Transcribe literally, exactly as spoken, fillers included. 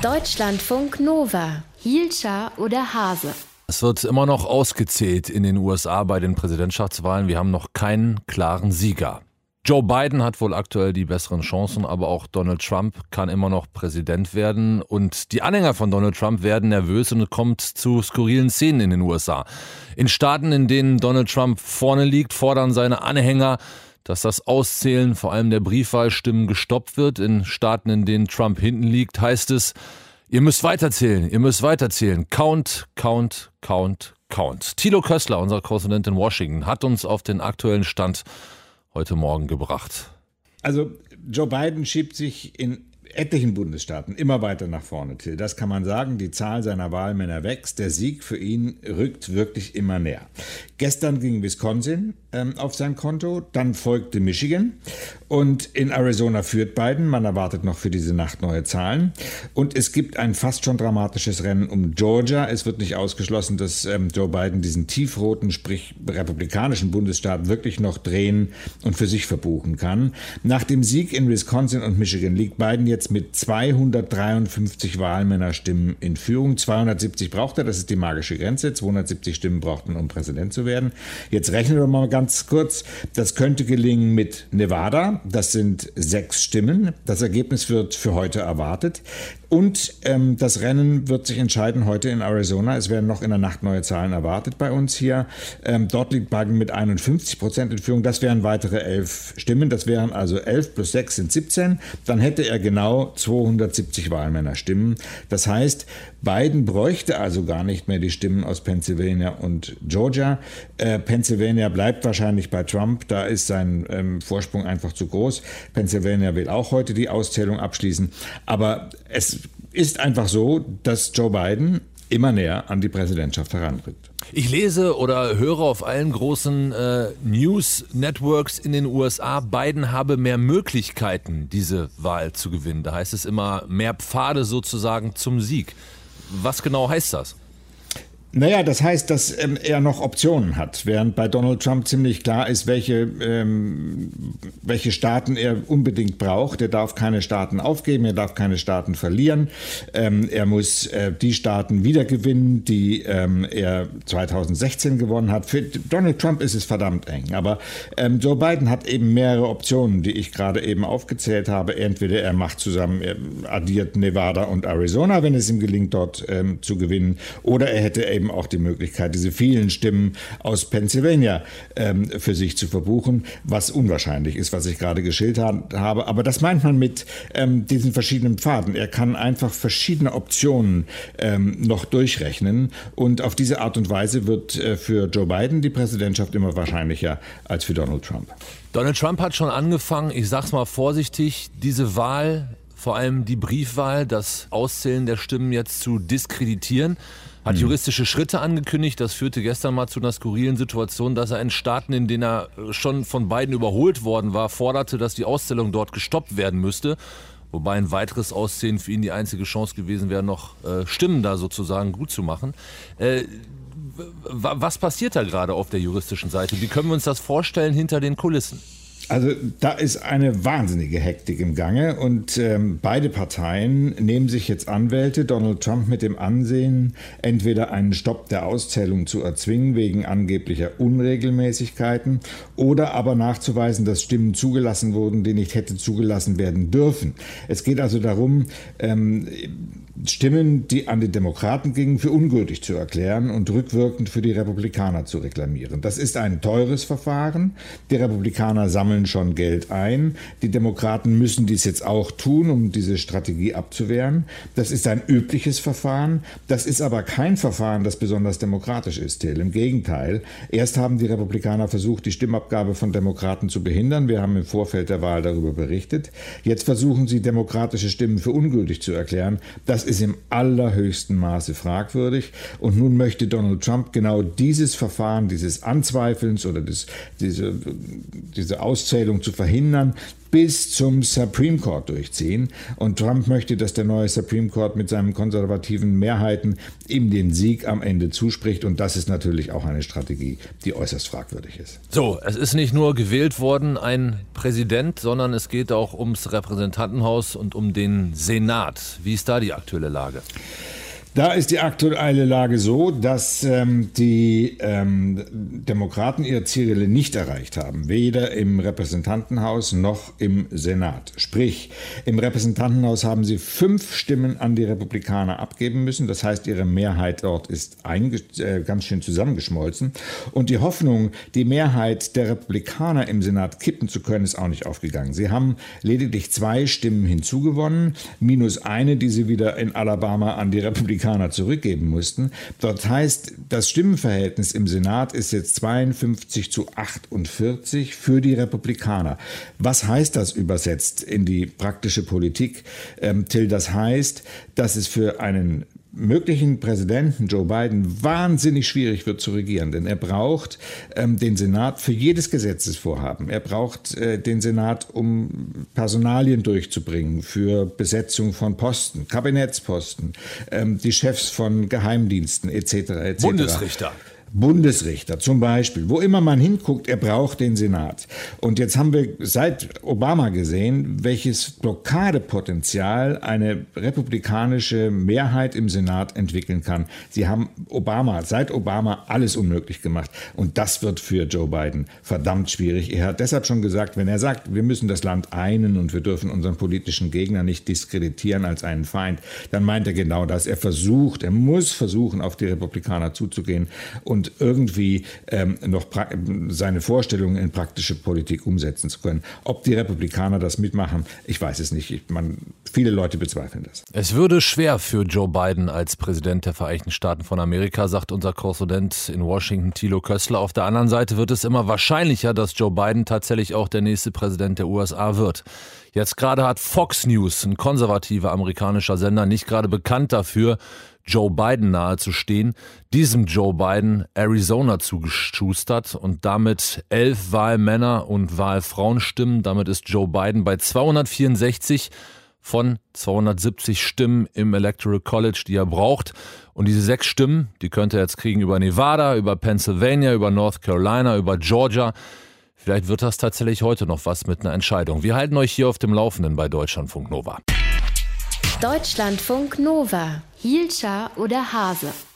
Deutschlandfunk Nova. Hielscher oder Hase? Es wird immer noch ausgezählt in den U S A bei den Präsidentschaftswahlen. Wir haben noch keinen klaren Sieger. Joe Biden hat wohl aktuell die besseren Chancen, aber auch Donald Trump kann immer noch Präsident werden. Und die Anhänger von Donald Trump werden nervös und es kommt zu skurrilen Szenen in den U S A. In Staaten, in denen Donald Trump vorne liegt, fordern seine Anhänger, dass das Auszählen vor allem der Briefwahlstimmen gestoppt wird. In Staaten, in denen Trump hinten liegt, heißt es, ihr müsst weiterzählen, ihr müsst weiterzählen. Count, count, count, count. Thilo Köstler, unser Korrespondent in Washington, hat uns auf den aktuellen Stand heute Morgen gebracht. Also Joe Biden schiebt sich in etlichen Bundesstaaten immer weiter nach vorne, Till. Das kann man sagen. Die Zahl seiner Wahlmänner wächst. Der Sieg für ihn rückt wirklich immer näher. Gestern ging Wisconsin ähm, auf sein Konto, dann folgte Michigan und in Arizona führt Biden. Man erwartet noch für diese Nacht neue Zahlen. Und es gibt ein fast schon dramatisches Rennen um Georgia. Es wird nicht ausgeschlossen, dass ähm, Joe Biden diesen tiefroten, sprich republikanischen Bundesstaat wirklich noch drehen und für sich verbuchen kann. Nach dem Sieg in Wisconsin und Michigan liegt Biden jetzt mit zweihundertdreiundfünfzig Wahlmännerstimmen in Führung. zweihundertsiebzig braucht er, das ist die magische Grenze. zweihundertsiebzig Stimmen braucht man, um Präsident zu werden. Jetzt rechnen wir mal ganz kurz. Das könnte gelingen mit Nevada. Das sind sechs Stimmen. Das Ergebnis wird für heute erwartet. Und ähm, das Rennen wird sich entscheiden heute in Arizona. Es werden noch in der Nacht neue Zahlen erwartet bei uns hier. Ähm, dort liegt Biden mit einundfünfzig Prozent in Führung. Das wären weitere elf Stimmen. Das wären also elf plus sechs sind siebzehn. Dann hätte er genau zweihundertsiebzig Wahlmännerstimmen. Das heißt, Biden bräuchte also gar nicht mehr die Stimmen aus Pennsylvania und Georgia. Äh, Pennsylvania bleibt wahrscheinlich bei Trump. Da ist sein ähm, Vorsprung einfach zu groß. Pennsylvania will auch heute die Auszählung abschließen. Aber es ist einfach so, dass Joe Biden immer näher an die Präsidentschaft heranrückt. Ich lese oder höre auf allen großen äh, News-Networks in den U S A, Biden habe mehr Möglichkeiten, diese Wahl zu gewinnen. Da heißt es immer, mehr Pfade sozusagen zum Sieg. Was genau heißt das? Naja, das heißt, dass ähm, er noch Optionen hat, während bei Donald Trump ziemlich klar ist, welche, ähm, welche Staaten er unbedingt braucht. Er darf keine Staaten aufgeben, er darf keine Staaten verlieren. Ähm, er muss äh, die Staaten wiedergewinnen, die ähm, er zweitausendsechzehn gewonnen hat. Für Donald Trump ist es verdammt eng, aber ähm, Joe Biden hat eben mehrere Optionen, die ich gerade eben aufgezählt habe. Entweder er macht zusammen, er addiert Nevada und Arizona, wenn es ihm gelingt, dort ähm, zu gewinnen, oder er hätte eben auch die Möglichkeit, diese vielen Stimmen aus Pennsylvania ähm, für sich zu verbuchen, was unwahrscheinlich ist, was ich gerade geschildert habe. Aber das meint man mit ähm, diesen verschiedenen Pfaden. Er kann einfach verschiedene Optionen ähm, noch durchrechnen und auf diese Art und Weise wird äh, für Joe Biden die Präsidentschaft immer wahrscheinlicher als für Donald Trump. Donald Trump hat schon angefangen, ich sag's mal vorsichtig, diese Wahl, vor allem die Briefwahl, das Auszählen der Stimmen jetzt zu diskreditieren. Hat juristische Schritte angekündigt. Das führte gestern mal zu einer skurrilen Situation, dass er in Staaten, in denen er schon von Biden überholt worden war, forderte, dass die Auszählung dort gestoppt werden müsste. Wobei ein weiteres Auszählen für ihn die einzige Chance gewesen wäre, noch äh, Stimmen da sozusagen gut zu machen. Äh, was passiert da gerade auf der juristischen Seite? Wie können wir uns das vorstellen hinter den Kulissen? Also da ist eine wahnsinnige Hektik im Gange und ähm, beide Parteien nehmen sich jetzt Anwälte, Donald Trump mit dem Ansehen, entweder einen Stopp der Auszählung zu erzwingen wegen angeblicher Unregelmäßigkeiten oder aber nachzuweisen, dass Stimmen zugelassen wurden, die nicht hätte zugelassen werden dürfen. Es geht also darum, ähm, Stimmen, die an die Demokraten gingen, für ungültig zu erklären und rückwirkend für die Republikaner zu reklamieren. Das ist ein teures Verfahren. Die Republikaner sammeln schon Geld ein. Die Demokraten müssen dies jetzt auch tun, um diese Strategie abzuwehren. Das ist ein übliches Verfahren. Das ist aber kein Verfahren, das besonders demokratisch ist, Till. Im Gegenteil. Erst haben die Republikaner versucht, die Stimmabgabe von Demokraten zu behindern. Wir haben im Vorfeld der Wahl darüber berichtet. Jetzt versuchen sie, demokratische Stimmen für ungültig zu erklären. Das ist im allerhöchsten Maße fragwürdig. Und nun möchte Donald Trump genau dieses Verfahren, dieses Anzweifelns oder des, diese, diese Aus Auszählung zu verhindern, bis zum Supreme Court durchziehen. Und Trump möchte, dass der neue Supreme Court mit seinen konservativen Mehrheiten ihm den Sieg am Ende zuspricht. Und das ist natürlich auch eine Strategie, die äußerst fragwürdig ist. So, es ist nicht nur gewählt worden ein Präsident, sondern es geht auch ums Repräsentantenhaus und um den Senat. Wie ist da die aktuelle Lage? Da ist die aktuelle Lage so, dass ähm, die ähm, Demokraten ihre Ziele nicht erreicht haben, weder im Repräsentantenhaus noch im Senat. Sprich, im Repräsentantenhaus haben sie fünf Stimmen an die Republikaner abgeben müssen. Das heißt, ihre Mehrheit dort ist einge- äh, ganz schön zusammengeschmolzen. Und die Hoffnung, die Mehrheit der Republikaner im Senat kippen zu können, ist auch nicht aufgegangen. Sie haben lediglich zwei Stimmen hinzugewonnen, minus eine, die sie wieder in Alabama an die Republikaner zurückgeben mussten. Das heißt, das Stimmenverhältnis im Senat ist jetzt zweiundfünfzig zu achtundvierzig für die Republikaner. Was heißt das übersetzt in die praktische Politik, ähm, Till? Das heißt, dass es für einen möglichen Präsidenten Joe Biden wahnsinnig schwierig wird zu regieren, denn er braucht ähm, den Senat für jedes Gesetzesvorhaben. Er braucht äh, den Senat, um Personalien durchzubringen für Besetzung von Posten, Kabinettsposten, ähm, die Chefs von Geheimdiensten et cetera et cetera. Bundesrichter. Bundesrichter zum Beispiel, wo immer man hinguckt, er braucht den Senat. Und jetzt haben wir seit Obama gesehen, welches Blockadepotenzial eine republikanische Mehrheit im Senat entwickeln kann. Sie haben Obama, seit Obama alles unmöglich gemacht. Und das wird für Joe Biden verdammt schwierig. Er hat deshalb schon gesagt, wenn er sagt, wir müssen das Land einen und wir dürfen unseren politischen Gegner nicht diskreditieren als einen Feind, dann meint er genau das. Er versucht, er muss versuchen, auf die Republikaner zuzugehen und irgendwie ähm, noch pra- seine Vorstellungen in praktische Politik umsetzen zu können. Ob die Republikaner das mitmachen, ich weiß es nicht. Ich, man, viele Leute bezweifeln das. Es würde schwer für Joe Biden als Präsident der Vereinigten Staaten von Amerika, sagt unser Korrespondent in Washington, Thilo Köstler. Auf der anderen Seite wird es immer wahrscheinlicher, dass Joe Biden tatsächlich auch der nächste Präsident der U S A wird. Jetzt gerade hat Fox News, ein konservativer amerikanischer Sender, nicht gerade bekannt dafür, Joe Biden nahe zu stehen, diesem Joe Biden Arizona zugeschustert und damit elf Wahlmänner und Wahlfrauenstimmen. Damit ist Joe Biden bei zweihundertvierundsechzig von zweihundertsiebzig Stimmen im Electoral College, die er braucht. Und diese sechs Stimmen, die könnte er jetzt kriegen über Nevada, über Pennsylvania, über North Carolina, über Georgia. Vielleicht wird das tatsächlich heute noch was mit einer Entscheidung. Wir halten euch hier auf dem Laufenden bei Deutschlandfunk Nova. Deutschlandfunk Nova. Hielscher oder Hase?